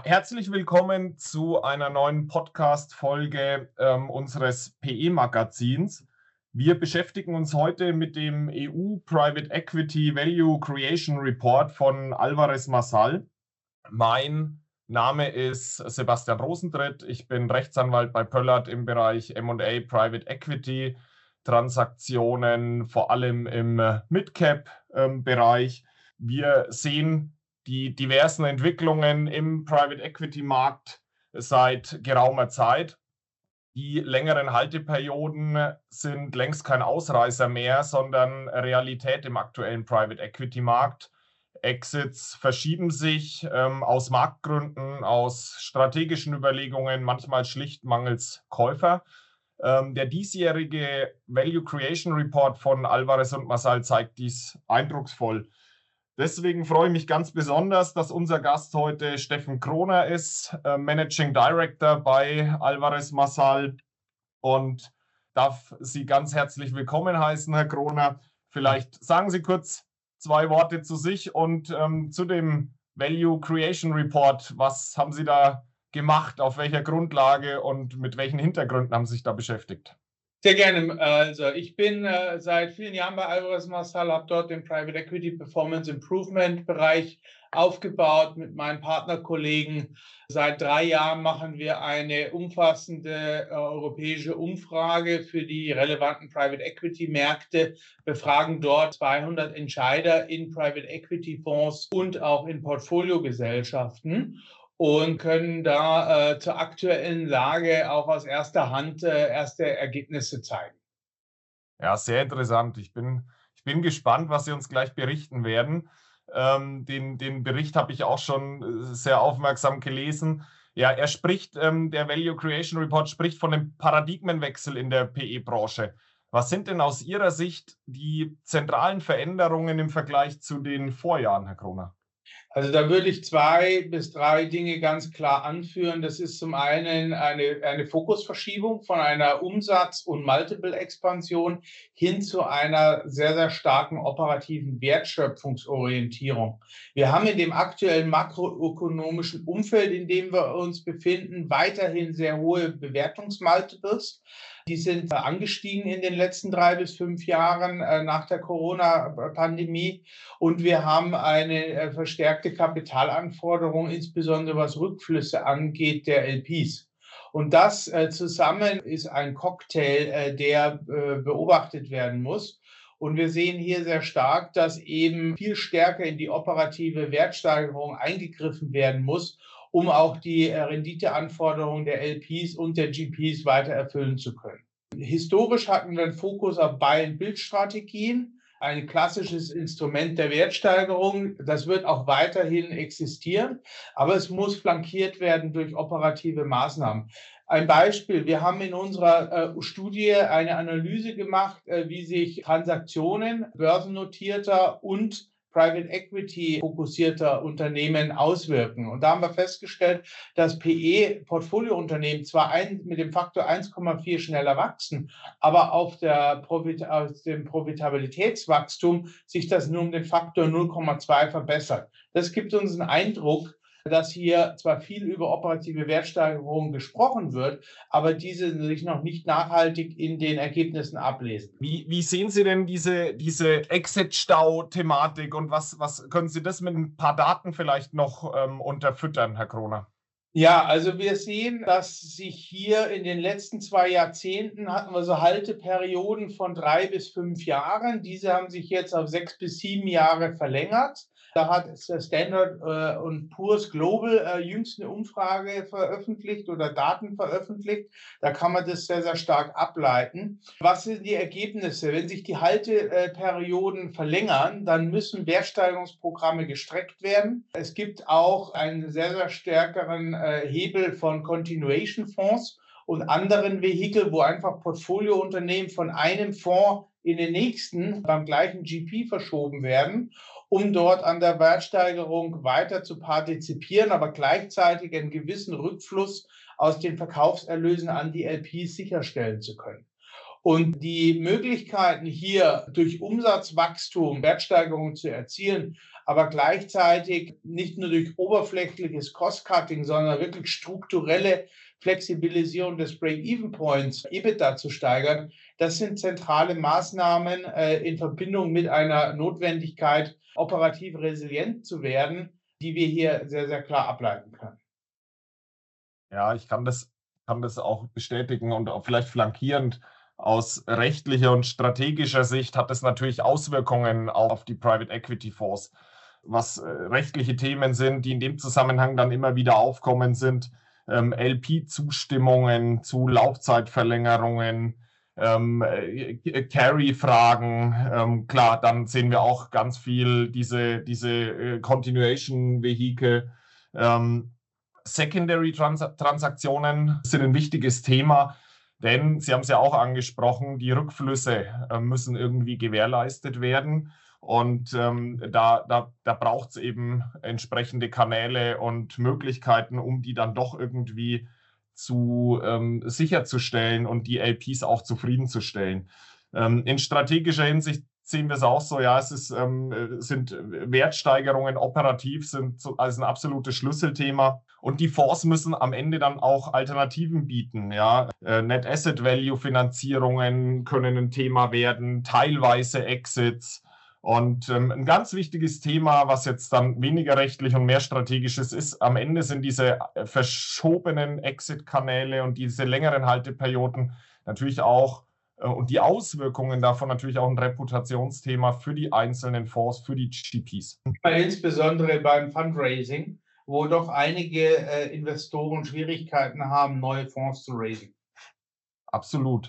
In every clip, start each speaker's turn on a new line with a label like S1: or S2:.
S1: Herzlich willkommen zu einer neuen Podcast-Folge unseres PE-Magazins. Wir beschäftigen uns heute mit dem EU Private Equity Value Creation Report von Alvarez Marsal. Mein Name ist Sebastian Rosentritt. Ich bin Rechtsanwalt bei Pöllert im Bereich M&A Private Equity, Transaktionen, vor allem im Mid-Cap-Bereich. Wir sehen die diversen Entwicklungen im Private Equity Markt seit geraumer Zeit. Die längeren Halteperioden sind längst kein Ausreißer mehr, sondern Realität im aktuellen Private Equity Markt. Exits verschieben sich aus Marktgründen, aus strategischen Überlegungen, manchmal schlicht mangels Käufer. Der diesjährige Value Creation Report von Alvarez und Marsal zeigt dies eindrucksvoll. Deswegen freue ich mich ganz besonders, dass unser Gast heute Steffen Kroner ist, Managing Director bei Alvarez Marsal, und darf Sie ganz herzlich willkommen heißen, Herr Kroner. Vielleicht sagen Sie kurz zwei Worte zu sich und zu dem Value Creation Report. Was haben Sie da gemacht, auf welcher Grundlage und mit welchen Hintergründen haben Sie sich da beschäftigt?
S2: Sehr gerne. Also ich bin seit vielen Jahren bei Alvarez Marsal, habe dort den Private Equity Performance Improvement Bereich aufgebaut mit meinen Partnerkollegen. Seit 3 Jahren machen wir eine umfassende europäische Umfrage für die relevanten Private Equity Märkte, befragen dort 200 Entscheider in Private Equity Fonds und auch in Portfoliogesellschaften und können da zur aktuellen Lage auch aus erster Hand erste Ergebnisse zeigen.
S1: Ja, sehr interessant. Ich bin gespannt, was Sie uns gleich berichten werden. Den Bericht habe ich auch schon sehr aufmerksam gelesen. Ja, er spricht, der Value Creation Report spricht von einem Paradigmenwechsel in der PE-Branche. Was sind denn aus Ihrer Sicht die zentralen Veränderungen im Vergleich zu den Vorjahren, Herr Kroner?
S2: Also da würde ich 2 bis 3 Dinge ganz klar anführen. Das ist zum einen eine Fokusverschiebung von einer Umsatz- und Multiple-Expansion hin zu einer sehr, sehr starken operativen Wertschöpfungsorientierung. Wir haben in dem aktuellen makroökonomischen Umfeld, in dem wir uns befinden, weiterhin sehr hohe Bewertungsmultiples. Die sind angestiegen in den letzten 3 bis 5 Jahren nach der Corona-Pandemie. Und wir haben eine verstärkte Kapitalanforderung, insbesondere was Rückflüsse angeht, der LPs. Und das zusammen ist ein Cocktail, der beobachtet werden muss. Und wir sehen hier sehr stark, dass eben viel stärker in die operative Wertsteigerung eingegriffen werden muss, um auch die Renditeanforderungen der LPs und der GPs weiter erfüllen zu können. Historisch hatten wir einen Fokus auf Buy-and-Build-Strategien, ein klassisches Instrument der Wertsteigerung. Das wird auch weiterhin existieren, aber es muss flankiert werden durch operative Maßnahmen. Ein Beispiel: Wir haben in unserer Studie eine Analyse gemacht, wie sich Transaktionen börsennotierter und Private Equity fokussierter Unternehmen auswirken. Und da haben wir festgestellt, dass PE-Portfoliounternehmen zwar mit dem Faktor 1,4 schneller wachsen, aber aus dem Profitabilitätswachstum sich das nur um den Faktor 0,2 verbessert. Das gibt uns einen Eindruck, dass hier zwar viel über operative Wertsteigerung gesprochen wird, aber diese sich noch nicht nachhaltig in den Ergebnissen ablesen.
S1: Wie sehen Sie denn diese Exit-Stau-Thematik und was können Sie das mit ein paar Daten vielleicht noch unterfüttern, Herr Kroner?
S2: Ja, also wir sehen, dass sich hier in den letzten 2 Jahrzehnten hatten wir so Halteperioden von 3 bis 5 Jahren. Diese haben sich jetzt auf 6 bis 7 Jahre verlängert. Da hat Standard & Poor's Global jüngst eine Umfrage veröffentlicht oder Daten veröffentlicht. Da kann man das sehr, sehr stark ableiten. Was sind die Ergebnisse? Wenn sich die Halteperioden verlängern, dann müssen Wertsteigerungsprogramme gestreckt werden. Es gibt auch einen sehr, sehr stärkeren Hebel von Continuation-Fonds und anderen Vehikeln, wo einfach Portfoliounternehmen von einem Fonds in den nächsten beim gleichen GP verschoben werden, um dort an der Wertsteigerung weiter zu partizipieren, aber gleichzeitig einen gewissen Rückfluss aus den Verkaufserlösen an die LPs sicherstellen zu können. Und die Möglichkeiten hier durch Umsatzwachstum Wertsteigerungen zu erzielen, aber gleichzeitig nicht nur durch oberflächliches Cost-Cutting, sondern wirklich strukturelle Flexibilisierung des Break-Even-Points, EBITDA zu steigern, das sind zentrale Maßnahmen in Verbindung mit einer Notwendigkeit, operativ resilient zu werden, die wir hier sehr, sehr klar ableiten können.
S1: Ja, ich kann das auch bestätigen und auch vielleicht flankierend. Aus rechtlicher und strategischer Sicht hat es natürlich Auswirkungen auf die Private Equity Fonds. Was rechtliche Themen sind, die in dem Zusammenhang dann immer wieder aufkommen, sind LP-Zustimmungen zu Laufzeitverlängerungen, Carry-Fragen. Klar, dann sehen wir auch ganz viel diese Continuation-Vehikel. Secondary-Transaktionen sind ein wichtiges Thema, denn Sie haben es ja auch angesprochen, die Rückflüsse müssen irgendwie gewährleistet werden. Und da braucht es eben entsprechende Kanäle und Möglichkeiten, um die dann doch irgendwie sicherzustellen und die LPs auch zufriedenzustellen. In strategischer Hinsicht sehen wir es auch so, ja, sind Wertsteigerungen operativ, sind als ein absolutes Schlüsselthema. Und die Fonds müssen am Ende dann auch Alternativen bieten. Ja. Net Asset Value Finanzierungen können ein Thema werden, teilweise Exits. Und ein ganz wichtiges Thema, was jetzt dann weniger rechtlich und mehr strategisch ist, am Ende sind diese verschobenen Exit-Kanäle und diese längeren Halteperioden natürlich auch und die Auswirkungen davon natürlich auch ein Reputationsthema für die einzelnen Fonds, für die GPs.
S2: Insbesondere beim Fundraising, wo doch einige Investoren Schwierigkeiten haben, neue Fonds zu raisen.
S1: Absolut.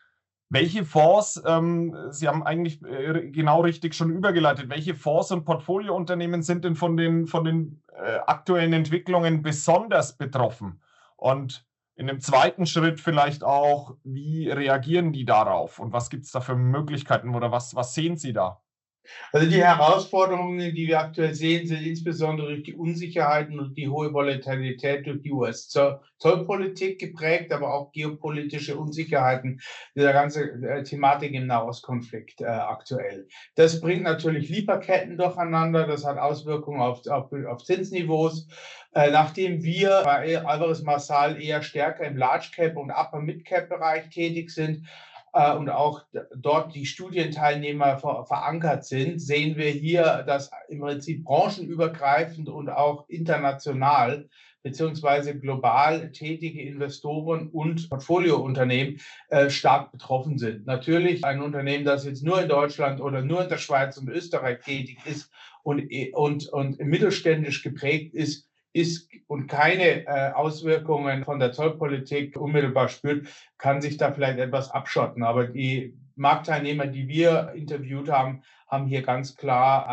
S1: Welche Fonds, Sie haben eigentlich genau richtig schon übergeleitet, welche Fonds und Portfoliounternehmen sind denn von den aktuellen Entwicklungen besonders betroffen? Und in dem zweiten Schritt vielleicht auch, wie reagieren die darauf und was gibt es da für Möglichkeiten oder was sehen Sie da?
S2: Also die Herausforderungen, die wir aktuell sehen, sind insbesondere durch die Unsicherheiten und die hohe Volatilität durch die US-Zollpolitik geprägt, aber auch geopolitische Unsicherheiten, dieser ganze Thematik im Nahostkonflikt aktuell. Das bringt natürlich Lieferketten durcheinander, das hat Auswirkungen auf Zinsniveaus. Nachdem wir bei Alvarez Marsal eher stärker im Large Cap und Upper Mid Cap Bereich tätig sind, und auch dort die Studienteilnehmer verankert sind, sehen wir hier, dass im Prinzip branchenübergreifend und auch international beziehungsweise global tätige Investoren und Portfoliounternehmen stark betroffen sind. Natürlich ein Unternehmen, das jetzt nur in Deutschland oder nur in der Schweiz und Österreich tätig ist und mittelständisch geprägt ist und keine Auswirkungen von der Zollpolitik unmittelbar spürt, kann sich da vielleicht etwas abschotten. Aber die Marktteilnehmer, die wir interviewt haben, haben hier ganz klar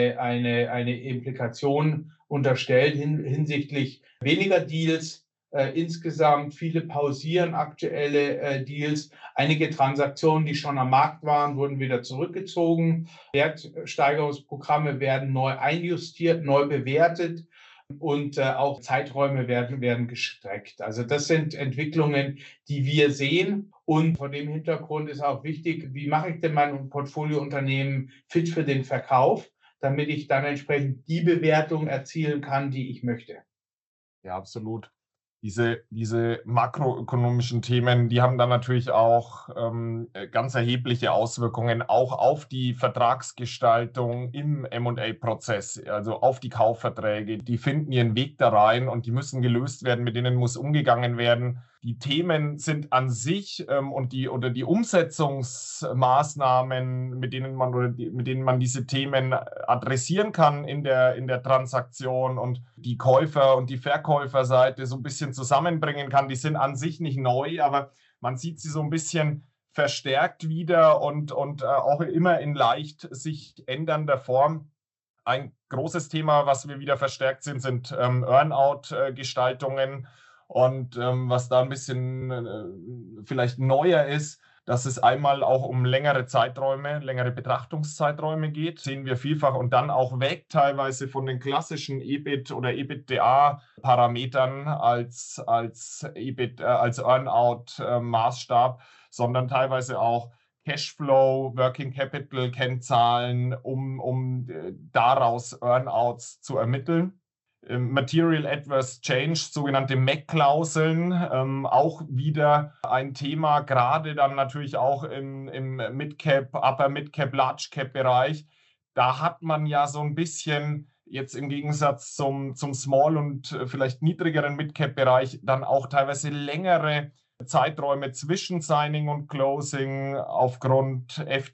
S2: eine Implikation unterstellt hinsichtlich weniger Deals. Insgesamt viele pausieren aktuelle Deals. Einige Transaktionen, die schon am Markt waren, wurden wieder zurückgezogen. Wertsteigerungsprogramme werden neu einjustiert, neu bewertet. Und auch Zeiträume werden gestreckt. Also das sind Entwicklungen, die wir sehen. Und vor dem Hintergrund ist auch wichtig, wie mache ich denn mein Portfoliounternehmen fit für den Verkauf, damit ich dann entsprechend die Bewertung erzielen kann, die ich möchte.
S1: Ja, absolut. Diese makroökonomischen Themen, die haben dann natürlich auch ganz erhebliche Auswirkungen auch auf die Vertragsgestaltung im M&A-Prozess, also auf die Kaufverträge. Die finden ihren Weg da rein und die müssen gelöst werden, mit denen muss umgegangen werden. Die Themen sind an sich und die Umsetzungsmaßnahmen, mit denen man diese Themen adressieren kann in der Transaktion und die Käufer- und die Verkäuferseite so ein bisschen zusammenbringen kann, die sind an sich nicht neu, aber man sieht sie so ein bisschen verstärkt wieder und auch immer in leicht sich ändernder Form. Ein großes Thema, was wir wieder verstärkt sind Earn-out-Gestaltungen. Und was da ein bisschen vielleicht neuer ist, dass es einmal auch um längere Zeiträume, längere Betrachtungszeiträume geht, sehen wir vielfach und dann auch weg teilweise von den klassischen EBIT oder EBITDA-Parametern als EBIT, als Earnout-Maßstab, sondern teilweise auch Cashflow, Working Capital Kennzahlen, um daraus Earnouts zu ermitteln. Material Adverse Change, sogenannte MAC-Klauseln, auch wieder ein Thema, gerade dann natürlich auch im Mid-Cap, Upper Mid-Cap, Large-Cap-Bereich. Da hat man ja so ein bisschen jetzt im Gegensatz zum Small- und vielleicht niedrigeren Mid-Cap-Bereich dann auch teilweise längere Zeiträume zwischen Signing und Closing aufgrund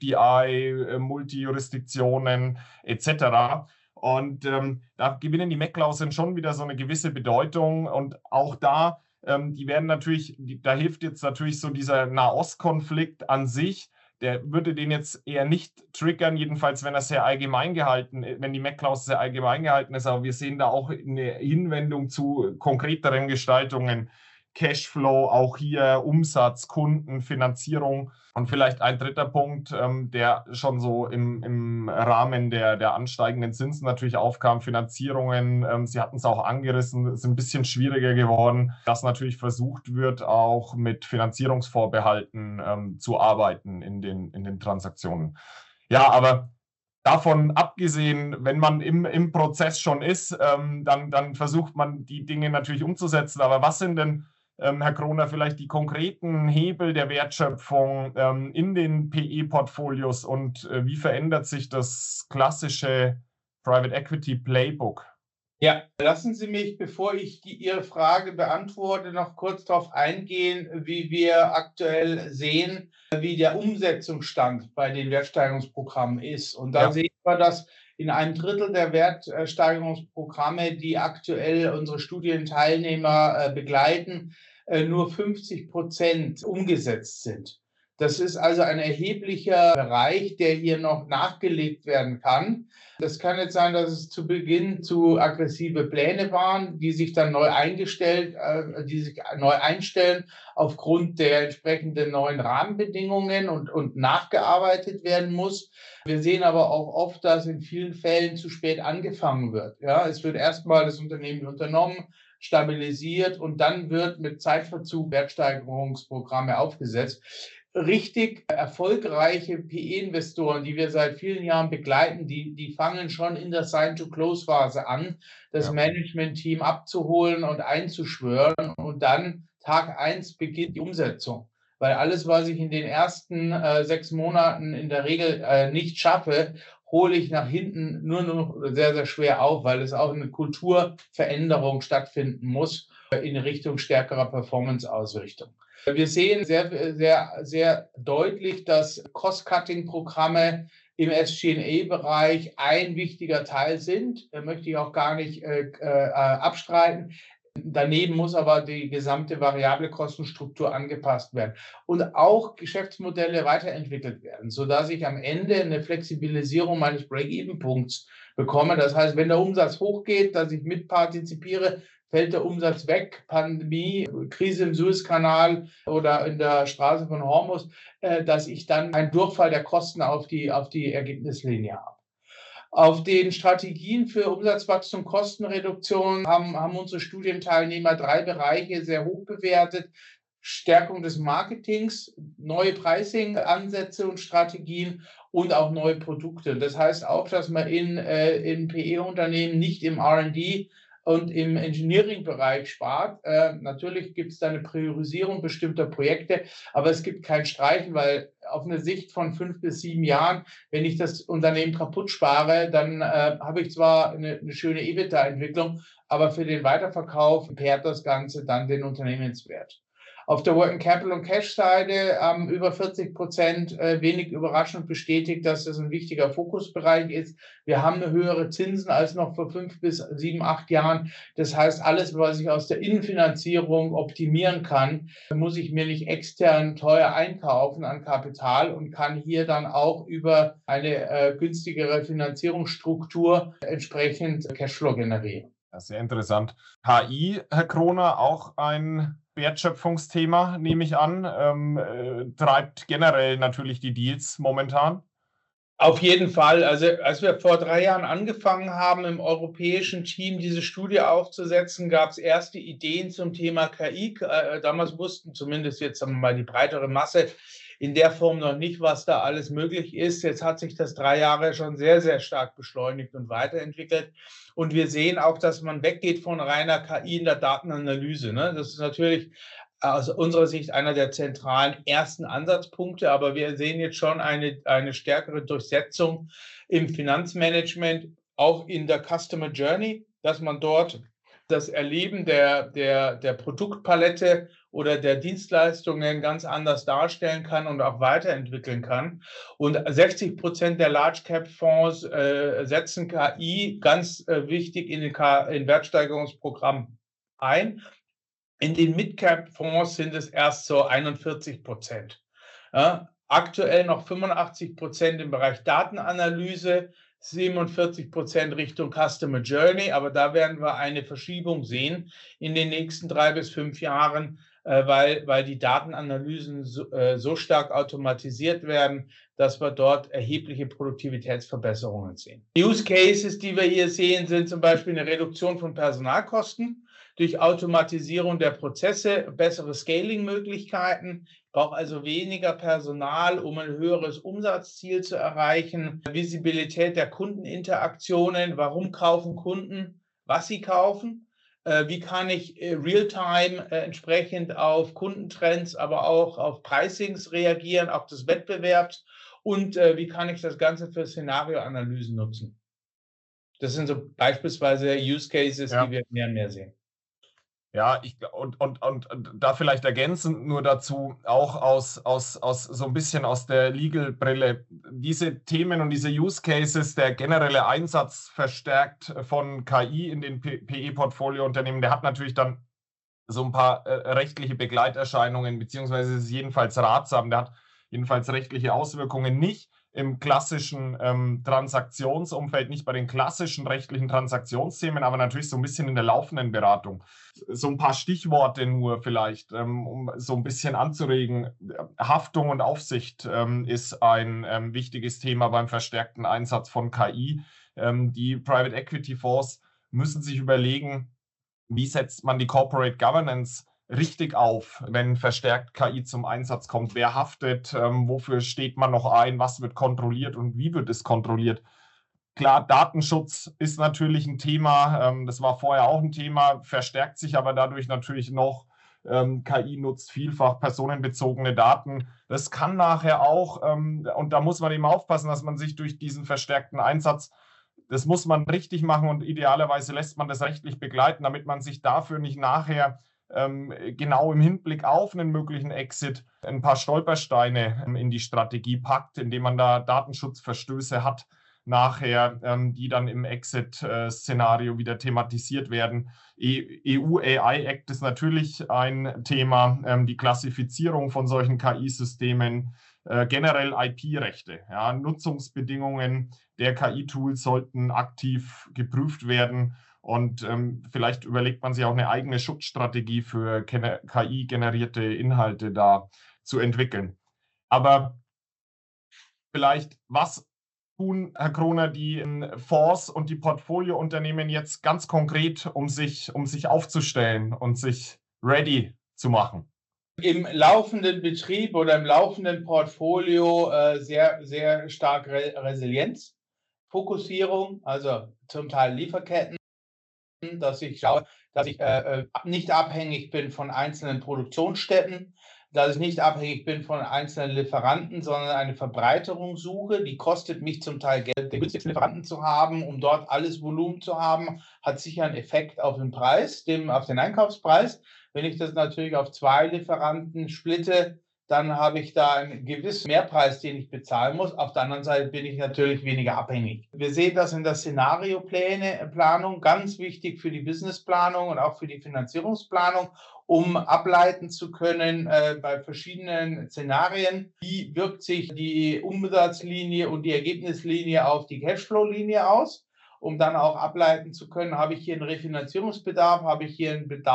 S1: FDI, Multijurisdiktionen etc. Und da gewinnen die MAC-Klauseln schon wieder so eine gewisse Bedeutung. Und auch da, die werden natürlich, da hilft jetzt natürlich so dieser Nahostkonflikt an sich. Der würde den jetzt eher nicht triggern, jedenfalls wenn er sehr allgemein gehalten, wenn die MAC-Klausel sehr allgemein gehalten ist. Aber wir sehen da auch eine Hinwendung zu konkreteren Gestaltungen. Cashflow, auch hier Umsatz, Kunden, Finanzierung. Und vielleicht ein dritter Punkt, der schon so im Rahmen der ansteigenden Zinsen natürlich aufkam, Finanzierungen. Sie hatten es auch angerissen, ist ein bisschen schwieriger geworden, dass natürlich versucht wird, auch mit Finanzierungsvorbehalten zu arbeiten in den Transaktionen. Ja, aber davon abgesehen, wenn man im Prozess schon ist, dann versucht man die Dinge natürlich umzusetzen. Aber was sind denn, Herr Kroner, vielleicht die konkreten Hebel der Wertschöpfung in den PE-Portfolios und wie verändert sich das klassische Private Equity Playbook?
S2: Ja, lassen Sie mich, bevor ich Ihre Frage beantworte, noch kurz darauf eingehen, wie wir aktuell sehen, wie der Umsetzungsstand bei den Wertsteigerungsprogrammen ist. Und da sehen wir, dass in einem Drittel der Wertsteigerungsprogramme, die aktuell unsere Studienteilnehmer begleiten, nur 50% umgesetzt sind. Das ist also ein erheblicher Bereich, der hier noch nachgelegt werden kann. Das kann jetzt sein, dass es zu Beginn zu aggressive Pläne waren, die sich dann neu einstellen aufgrund der entsprechenden neuen Rahmenbedingungen und nachgearbeitet werden muss. Wir sehen aber auch oft, dass in vielen Fällen zu spät angefangen wird. Ja, es wird erstmal das Unternehmen unternommen, stabilisiert und dann wird mit Zeitverzug Wertsteigerungsprogramme aufgesetzt. Richtig erfolgreiche PE-Investoren, die wir seit vielen Jahren begleiten, die fangen schon in der Sign-to-Close-Phase an, das Management-Team abzuholen und einzuschwören und dann Tag 1 beginnt die Umsetzung. Weil alles, was ich in den ersten 6 Monaten in der Regel nicht schaffe, hole ich nach hinten nur noch sehr, sehr schwer auf, weil es auch eine Kulturveränderung stattfinden muss in Richtung stärkerer Performance-Ausrichtung. Wir sehen sehr, sehr, sehr deutlich, dass Cost-Cutting-Programme im SG&A-Bereich ein wichtiger Teil sind. Da möchte ich auch gar nicht abstreiten. Daneben muss aber die gesamte variable Kostenstruktur angepasst werden und auch Geschäftsmodelle weiterentwickelt werden, sodass ich am Ende eine Flexibilisierung meines Break-Even-Punkts bekomme. Das heißt, wenn der Umsatz hochgeht, dass ich mitpartizipiere, fällt der Umsatz weg, Pandemie, Krise im Suezkanal oder in der Straße von Hormuz, dass ich dann einen Durchfall der Kosten auf die Ergebnislinie habe. Auf den Strategien für Umsatzwachstum, Kostenreduktion haben unsere Studienteilnehmer 3 Bereiche sehr hoch bewertet. Stärkung des Marketings, neue Pricing-Ansätze und Strategien und auch neue Produkte. Das heißt auch, dass man in PE-Unternehmen nicht im R&D und im Engineering-Bereich spart. Natürlich gibt es da eine Priorisierung bestimmter Projekte, aber es gibt kein Streichen, weil auf eine Sicht von 5 bis 7 Jahren, wenn ich das Unternehmen kaputt spare, dann habe ich zwar eine schöne EBITDA-Entwicklung, aber für den Weiterverkauf kehrt das Ganze dann den Unternehmenswert. Auf der Working Capital und Cash-Seite haben über 40% wenig überraschend bestätigt, dass das ein wichtiger Fokusbereich ist. Wir haben eine höhere Zinsen als noch vor 5 bis 7, 8 Jahren. Das heißt, alles, was ich aus der Innenfinanzierung optimieren kann, muss ich mir nicht extern teuer einkaufen an Kapital und kann hier dann auch über eine günstigere Finanzierungsstruktur entsprechend Cashflow generieren.
S1: Ja, sehr interessant. HI, Herr Kroner, auch ein Wertschöpfungsthema, nehme ich an, treibt generell natürlich die Deals momentan.
S2: Auf jeden Fall. Also als wir vor 3 Jahren angefangen haben, im europäischen Team diese Studie aufzusetzen, gab es erste Ideen zum Thema KI. Damals wussten zumindest jetzt sagen wir mal die breitere Masse in der Form noch nicht, was da alles möglich ist. Jetzt hat sich das 3 Jahre schon sehr, sehr stark beschleunigt und weiterentwickelt. Und wir sehen auch, dass man weggeht von reiner KI in der Datenanalyse. Ne? Das ist natürlich aus unserer Sicht einer der zentralen ersten Ansatzpunkte, aber wir sehen jetzt schon eine stärkere Durchsetzung im Finanzmanagement, auch in der Customer Journey, dass man dort das Erleben der Produktpalette oder der Dienstleistungen ganz anders darstellen kann und auch weiterentwickeln kann. Und 60% der Large-Cap-Fonds setzen KI ganz wichtig in Wertsteigerungsprogramm ein. In den Mid-Cap-Fonds sind es erst so 41%. Ja, aktuell noch 85% im Bereich Datenanalyse, 47% Richtung Customer Journey, aber da werden wir eine Verschiebung sehen in den nächsten 3 bis 5 Jahren, weil die Datenanalysen so stark automatisiert werden, dass wir dort erhebliche Produktivitätsverbesserungen sehen. Use Cases, die wir hier sehen, sind zum Beispiel eine Reduktion von Personalkosten durch Automatisierung der Prozesse, bessere Scaling-Möglichkeiten. Ich brauche also weniger Personal, um ein höheres Umsatzziel zu erreichen. Visibilität der Kundeninteraktionen. Warum kaufen Kunden, was sie kaufen? Wie kann ich real-time entsprechend auf Kundentrends, aber auch auf Pricings reagieren, auch des Wettbewerbs? Und wie kann ich das Ganze für Szenarioanalysen nutzen? Das sind so beispielsweise Use Cases, die wir mehr und mehr sehen.
S1: Ja, und da vielleicht ergänzend nur dazu, auch aus so ein bisschen aus der Legal-Brille, diese Themen und diese Use Cases, der generelle Einsatz verstärkt von KI in den PE-Portfolio-Unternehmen, der hat natürlich dann so ein paar rechtliche Begleiterscheinungen, beziehungsweise ist jedenfalls ratsam, der hat jedenfalls rechtliche Auswirkungen nicht im klassischen Transaktionsumfeld, nicht bei den klassischen rechtlichen Transaktionsthemen, aber natürlich so ein bisschen in der laufenden Beratung. So ein paar Stichworte nur vielleicht, um so ein bisschen anzuregen. Haftung und Aufsicht ist ein wichtiges Thema beim verstärkten Einsatz von KI. Die Private Equity Fonds müssen sich überlegen, wie setzt man die Corporate Governance richtig auf, wenn verstärkt KI zum Einsatz kommt? Wer haftet? Wofür steht man noch ein? Was wird kontrolliert und wie wird es kontrolliert? Klar, Datenschutz ist natürlich ein Thema. Das war vorher auch ein Thema, verstärkt sich aber dadurch natürlich noch. KI nutzt vielfach personenbezogene Daten. Das kann nachher auch, und da muss man eben aufpassen, dass man sich durch diesen verstärkten Einsatz, das muss man richtig machen und idealerweise lässt man das rechtlich begleiten, damit man sich dafür nicht nachher genau im Hinblick auf einen möglichen Exit ein paar Stolpersteine in die Strategie packt, indem man da Datenschutzverstöße hat nachher, die dann im Exit-Szenario wieder thematisiert werden. EU AI Act ist natürlich ein Thema, die Klassifizierung von solchen KI-Systemen, generell IP-Rechte, ja, Nutzungsbedingungen der KI-Tools sollten aktiv geprüft werden. Und vielleicht überlegt man sich auch eine eigene Schutzstrategie für KI-generierte Inhalte da zu entwickeln. Aber vielleicht, was tun, Herr Kroner, die Fonds und die Portfoliounternehmen jetzt ganz konkret, um sich aufzustellen und sich ready zu machen?
S2: Im laufenden Betrieb oder im laufenden Portfolio sehr, sehr stark Resilienz, Fokussierung, also zum Teil Lieferketten, dass ich schaue, dass ich nicht abhängig bin von einzelnen Produktionsstätten, dass ich nicht abhängig bin von einzelnen Lieferanten, sondern eine Verbreiterung suche. Die kostet mich zum Teil Geld, den günstigsten Lieferanten zu haben, um dort alles Volumen zu haben, hat sicher einen Effekt auf den Preis, auf den Einkaufspreis. Wenn ich das natürlich auf 2 Lieferanten splitte, dann habe ich da einen gewissen Mehrpreis, den ich bezahlen muss. Auf der anderen Seite bin ich natürlich weniger abhängig. Wir sehen das in der Szenarioplanung, ganz wichtig für die Businessplanung und auch für die Finanzierungsplanung, um ableiten zu können bei verschiedenen Szenarien, wie wirkt sich die Umsatzlinie und die Ergebnislinie auf die Cashflow-Linie aus, um dann auch ableiten zu können, habe ich hier einen Refinanzierungsbedarf, habe ich hier einen Bedarf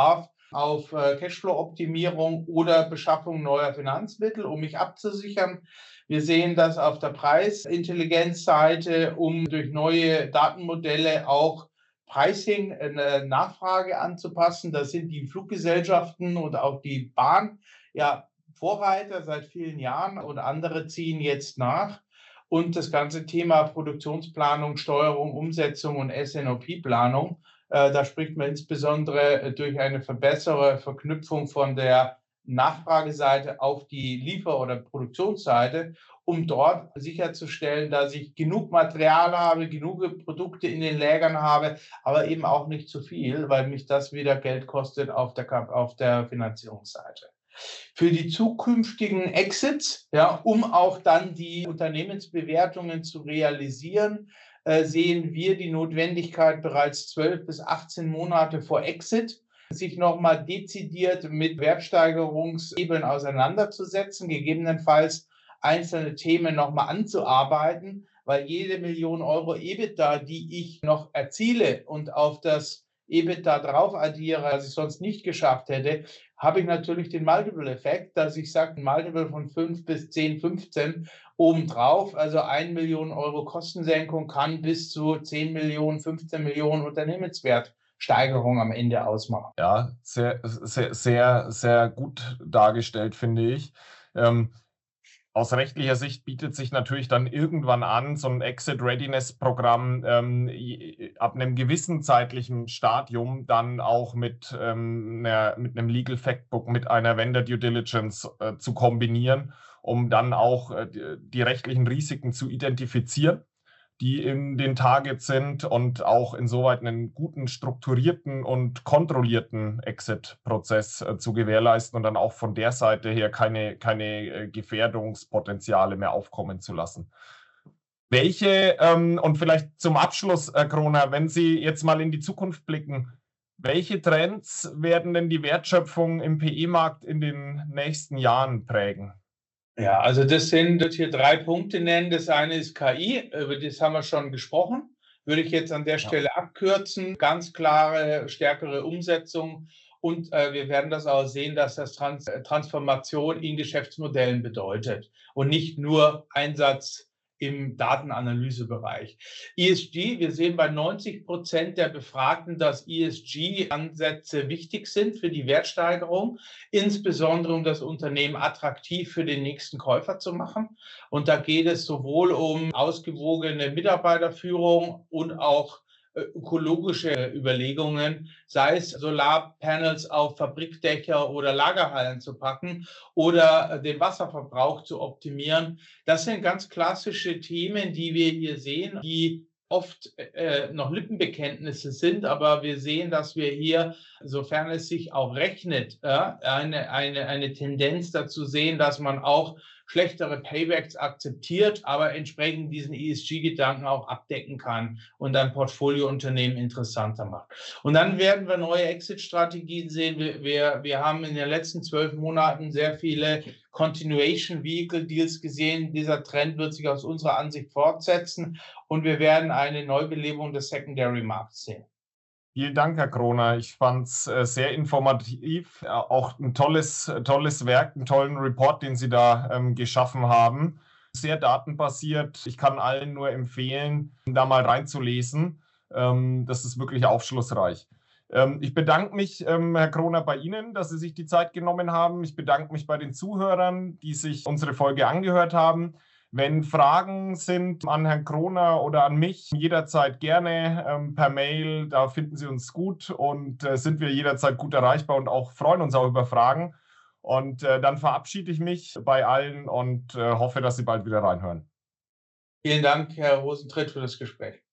S2: auf Cashflow-Optimierung oder Beschaffung neuer Finanzmittel, um mich abzusichern. Wir sehen das auf der Preisintelligenzseite, um durch neue Datenmodelle auch Pricing, Nachfrage anzupassen. Da sind die Fluggesellschaften und auch die Bahn ja Vorreiter seit vielen Jahren und andere ziehen jetzt nach. Und das ganze Thema Produktionsplanung, Steuerung, Umsetzung und S&OP-Planung, da spricht man insbesondere durch eine verbessere Verknüpfung von der Nachfrageseite auf die Liefer- oder Produktionsseite, um dort sicherzustellen, dass ich genug Material habe, genug Produkte in den Lägern habe, aber eben auch nicht zu viel, weil mich das wieder Geld kostet auf der Finanzierungsseite. Für die zukünftigen Exits, ja, um auch dann die Unternehmensbewertungen zu realisieren, sehen wir die Notwendigkeit, bereits 12 bis 18 Monate vor Exit sich nochmal dezidiert mit Wertsteigerungshebeln auseinanderzusetzen, gegebenenfalls einzelne Themen nochmal anzuarbeiten, weil jede Million Euro EBITDA, die ich noch erziele und auf das EBITDA drauf addiere, was ich sonst nicht geschafft hätte, habe ich natürlich den Multiple-Effekt, dass ich sage, ein Multiple von 5 bis 10, 15 obendrauf, also 1 Million Euro Kostensenkung kann bis zu 10 Millionen, 15 Millionen Unternehmenswertsteigerung am Ende ausmachen.
S1: Ja, sehr gut dargestellt, finde ich. Aus rechtlicher Sicht bietet sich natürlich dann irgendwann an, so ein Exit-Readiness-Programm ab einem gewissen zeitlichen Stadium dann auch mit einem Legal Factbook, mit einer Vendor Due Diligence zu kombinieren, um dann auch die rechtlichen Risiken zu identifizieren, die in den Targets sind und auch insoweit einen guten, strukturierten und kontrollierten Exit-Prozess zu gewährleisten und dann auch von der Seite her keine Gefährdungspotenziale mehr aufkommen zu lassen. Welche, und vielleicht zum Abschluss, Kroner, wenn Sie jetzt mal in die Zukunft blicken, welche Trends werden denn die Wertschöpfung im PE-Markt in den nächsten Jahren prägen?
S2: Ja, also das sind hier 3 Punkte nennen. Das eine ist KI, über das haben wir schon gesprochen. Würde ich jetzt an der Stelle abkürzen. Ganz klare, stärkere Umsetzung. Und wir werden das auch sehen, dass das Transformation in Geschäftsmodellen bedeutet und nicht nur Einsatz im Datenanalysebereich. ESG, wir sehen bei 90% der Befragten, dass ESG-Ansätze wichtig sind für die Wertsteigerung, insbesondere um das Unternehmen attraktiv für den nächsten Käufer zu machen. Und da geht es sowohl um ausgewogene Mitarbeiterführung und auch ökologische Überlegungen, sei es Solarpanels auf Fabrikdächer oder Lagerhallen zu packen oder den Wasserverbrauch zu optimieren. Das sind ganz klassische Themen, die wir hier sehen, die oft noch Lippenbekenntnisse sind, aber wir sehen, dass wir hier, sofern es sich auch rechnet, eine Tendenz dazu sehen, dass man auch schlechtere Paybacks akzeptiert, aber entsprechend diesen ESG-Gedanken auch abdecken kann und ein Portfoliounternehmen interessanter macht. Und dann werden wir neue Exit-Strategien sehen. Wir haben in den letzten 12 Monaten sehr viele Continuation Vehicle Deals gesehen. Dieser Trend wird sich aus unserer Ansicht fortsetzen und wir werden eine Neubelebung des Secondary Markts sehen.
S1: Vielen Dank, Herr Kroner. Ich fand es sehr informativ, auch ein tolles Werk, einen tollen Report, den Sie da geschaffen haben. Sehr datenbasiert. Ich kann allen nur empfehlen, da mal reinzulesen. Das ist wirklich aufschlussreich. Ich bedanke mich, Herr Kroner, bei Ihnen, dass Sie sich die Zeit genommen haben. Ich bedanke mich bei den Zuhörern, die sich unsere Folge angehört haben. Wenn Fragen sind an Herrn Kroner oder an mich, jederzeit gerne per Mail. Da finden Sie uns gut und sind wir jederzeit gut erreichbar und auch freuen uns auch über Fragen. Und dann verabschiede ich mich bei allen und hoffe, dass Sie bald wieder reinhören.
S2: Vielen Dank, Herr Rosentritt, für das Gespräch.